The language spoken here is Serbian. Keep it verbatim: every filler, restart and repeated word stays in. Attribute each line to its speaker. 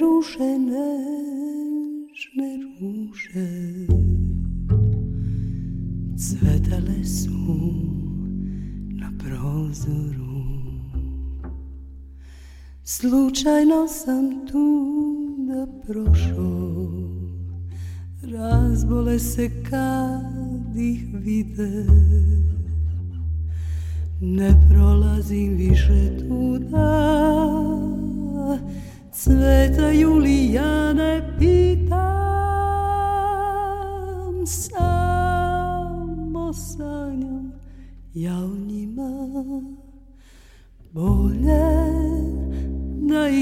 Speaker 1: ruže, nežne ruže cvetale su na prozoru. Slučajno sam tu da prošao, razbole se kad ih vide. Ne prolazim više tuda, cvetaju li ja ne pitam, samo sanjam ja o njima bolje.